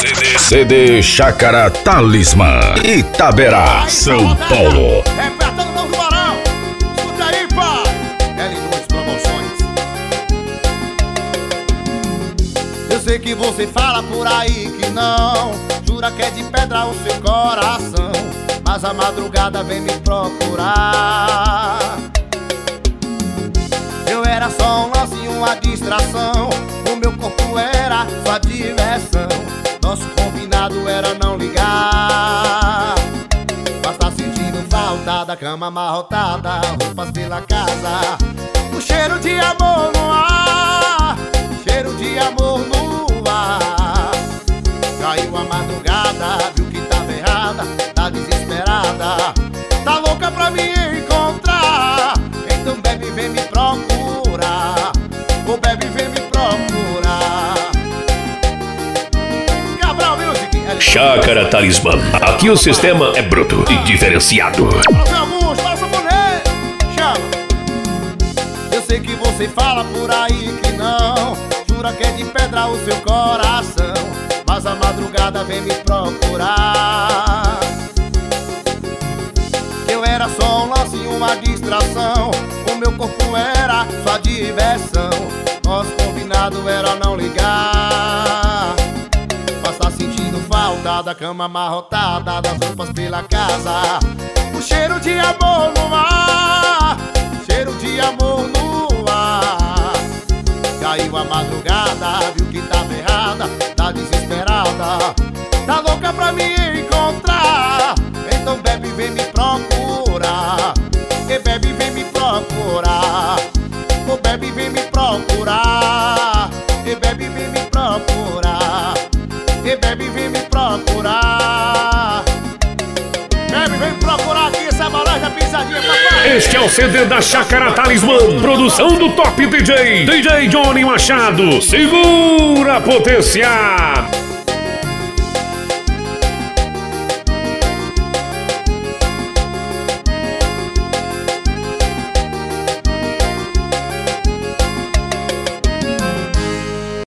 CD Chácara Talismã, Itaberá, São Paulo. Repertando o novo Tubarão. Escuta aí, pá. L2 Promoções. Eu sei que você fala por aí que não, jura que é de pedra o seu coração, mas a madrugada vem me procurar. Eu era só um lance e uma distração, o meu corpo era sua diversão, nosso combinado era não ligar. Mas tá sentindo falta da cama amarrotada, roupas pela casa, o cheiro de amor no ar, cheiro de amor no ar. Caiu a madrugada, viu que tava errada, tá desesperada, tá louca pra me encontrar. Então bebe, vem me procurar, ô bebe, vem me procurar. Cabral Music, Chácara Talismã. Aqui o sistema é bruto e diferenciado. Para alguns, para sabonear, chama. Eu sei que você fala por aí que não, jura que é de pedra o seu coração, mas a madrugada vem me procurar. Eu era só um lance e uma distração, o meu corpo era sua diversão, nosso combinado era não ligar. Mas tá sentindo falta da cama amarrotada, das roupas pela casa, o cheiro de amor no ar, cheiro de amor no ar. Caiu a madrugada, viu que tava errada, tá desesperada, tá louca pra me encontrar. Então bebe, vem me procurar, e bebe, vem me procurar, ô bebe, vem me procurar, e bebe, vem me procurar, e bebe, vem me procurar. Bebe, vem me procurar aqui, essa balada da pisadinha, papai. Este é o CD da Chácara Talismã, produção do Top DJ Johnny Machado. Segura a potência.